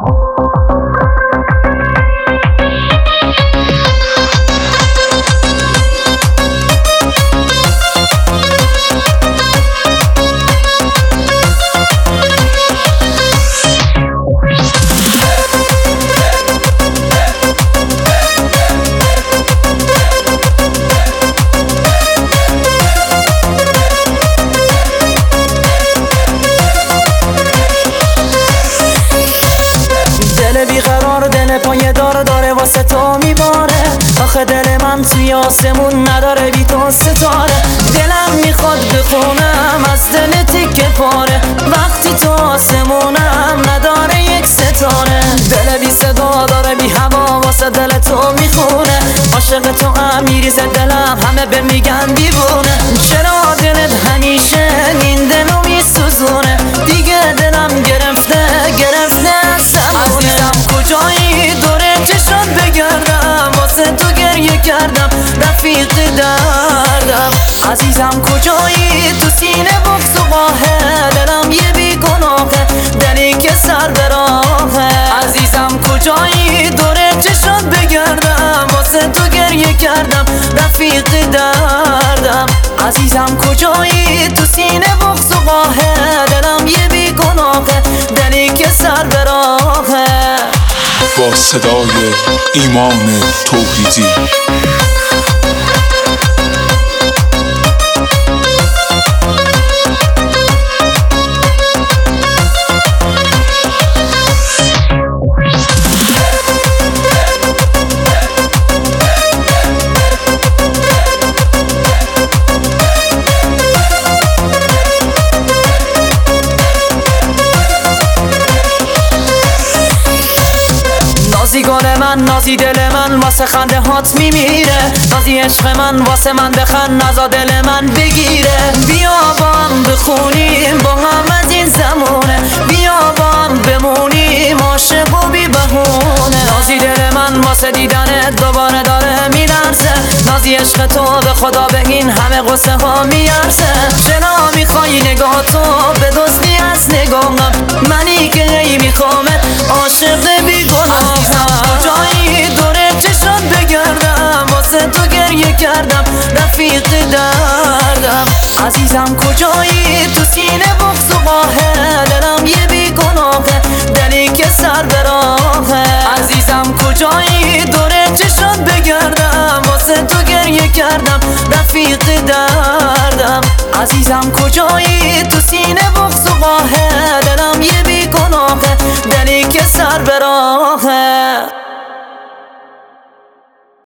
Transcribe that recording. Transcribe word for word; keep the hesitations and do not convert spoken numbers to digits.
دل پایه دار داره واسه تو میباره، آخه دل من توی آسمون نداره بی تو ستاره. دلم میخواد بخونم از دل تیکه پاره، وقتی تو آسمونم نداره یک ستاره. دل بی صدا داره بی هوا واسه دل تو میخونه، عاشق تو هم میریزه دلم همه به میگن دیوونه. چرا دلت همیشه این دلو میسوزونه، دیگه دلم گرفته گرفته عزیزم کجایی دوره چشات بگردم، واسه تو گریه کردم رفیق دردم. عزیزم کجایی تو سینه بغض و قاهه، دلم یه بی گناهه دلی که سر به راهه. عزیزم کجایی دوره چشات بگردم، واسه تو گریه کردم رفیق دردم. عزیزم کجایی تو سینه بغض و قاهه، دلم یه بی گناهه دلی که سر به راهه. با صدای ایمان توحیدی نازی گل من نازی دل من واسه خنده هات میمیره، نازی عشق من واسه من بخند نزا دل من بگیره. بیا با هم بخونیم با هم از این زمونه، بیا با هم بمونیم عاشق و بی بهونه. نازی دل من واسه دیدنت دوباره داره میلرزه، نازی عشق تو به خدا بگین همه قصه ها میارزه. چرا میخوای نگاه تو به دزدی از نگاهم، منی که ای میخوامت عاشق بی گناه. کجایی دوره چشات بگردم، واسه تو گریه کردم رفیق دردم. عزیزم کجایی تو سینه بغض و قاهه، دلم یه بی گناهه دلی که سر به راهه. عزیزم کجایی دوره چشات بگردم، واسه تو گریه کردم رفیق دردم. عزیزم کجایی تو سینه بغض و قاهه، دلم یه بی گناهه دلی که سر به راهه.